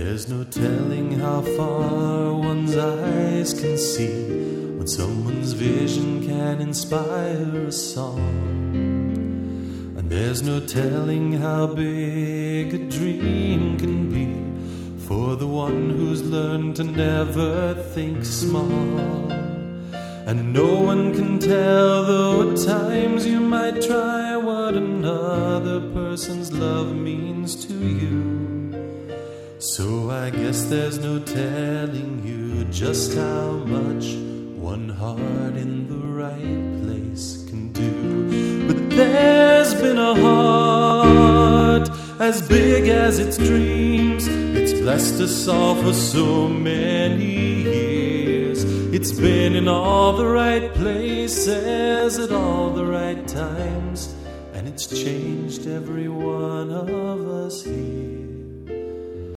There's no telling how far one's eyes can see when someone's vision can inspire a song. And there's no telling how big a dream can be for the one who's learned to never think small. And no one can tell, though at times you might try, what another person's love means to you. So I guess there's no telling you just how much one heart in the right place can do. But there's been a heart as big as its dreams. It's blessed us all for so many years. It's been in all the right places at all the right times, and it's changed every one of us here.